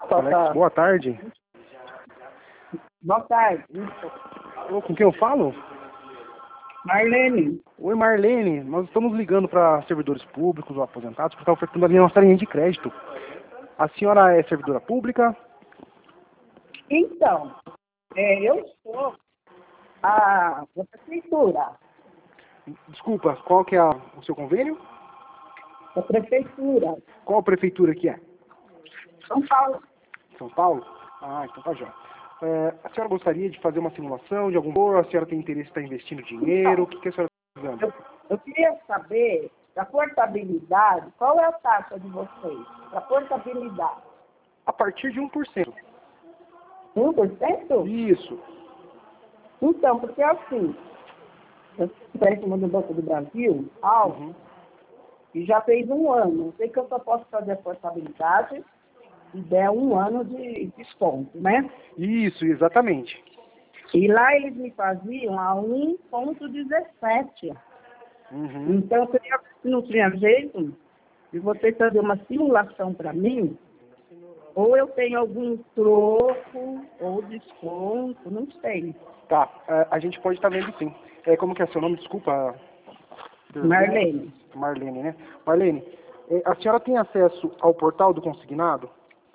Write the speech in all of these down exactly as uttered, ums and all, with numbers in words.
Alex, boa tarde. Boa tarde. Ô, com quem eu falo? Marlene. Oi, Marlene. Nós estamos ligando para servidores públicos ou aposentados porque está ofertando ali a nossa linha de crédito. A senhora é servidora pública? Então, é, eu sou a da prefeitura. Desculpa, qual que é a- o seu convênio? Da prefeitura. Qual prefeitura que é? São Paulo. São Paulo? Ah, então tá jóia. É, a senhora gostaria de fazer uma simulação de algum valor? A senhora tem interesse em estar investindo dinheiro? O que, que a senhora está fazendo? Eu, eu queria saber, da portabilidade, qual é a taxa de vocês? Da portabilidade. A partir de um por cento. um por cento? Isso. Então, porque assim, eu sou empréstimo do Banco do Brasil, alto, Uhum. e já fez um ano. Eu sei que eu só posso fazer a portabilidade e der um ano de desconto, né? Isso, exatamente. E lá eles me faziam a um ponto dezessete. Uhum. Então, eu queria, se não tinha jeito de você fazer uma simulação para mim, ou eu tenho algum troco, ou desconto, não sei. Tá, é, a gente pode estar vendo sim. É, como que é seu nome? Desculpa. Marlene. Marlene, né? Marlene, é, a senhora tem acesso ao portal do consignado?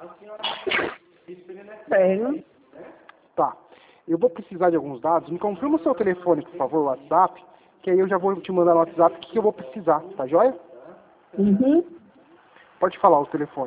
Tenho. Tá. Eu vou precisar de alguns dados. Me confirma o seu telefone, por favor, o WhatsApp, que aí eu já vou te mandar no WhatsApp o que eu vou precisar, tá joia? Uhum. Pode falar o telefone.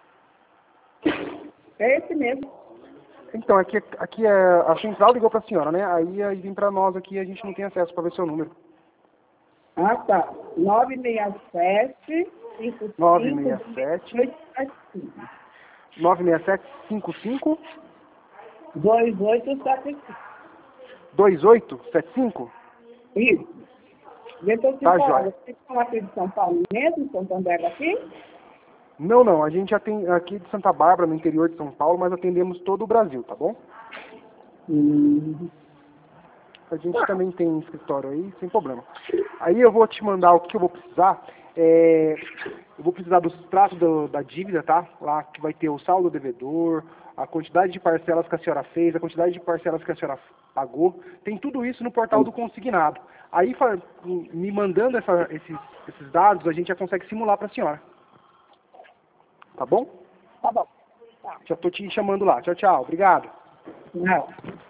É esse mesmo. Então, aqui, aqui é a central ligou pra senhora, né? Aí, aí vem pra nós aqui, a gente não tem acesso pra ver seu número. Ah, tá. nove seis sete, cinco nove cinco, seis sete, dois sete cinco. nove seis sete, cinco cinco, dois oito sete cinco. dois oito sete cinco? Isso. Deixa eu te Tá falar, jóia. vocês estão aqui de São Paulo mesmo, Santander aqui? Não, não, a gente já tem aqui de Santa Bárbara, no interior de São Paulo, mas atendemos todo o Brasil, tá bom? Hum. A gente também tem escritório aí, sem problema. Aí eu vou te mandar o que eu vou precisar. É, eu vou precisar do extrato do, da dívida, tá? Lá que vai ter o saldo devedor, a quantidade de parcelas que a senhora fez, a quantidade de parcelas que a senhora pagou. Tem tudo isso no portal do consignado. Aí, fa- me mandando essa- esses, esses dados, a gente já consegue simular para a senhora. Tá bom? Tá bom. Tá. Já tô te chamando lá. Tchau, tchau. Obrigado. Não.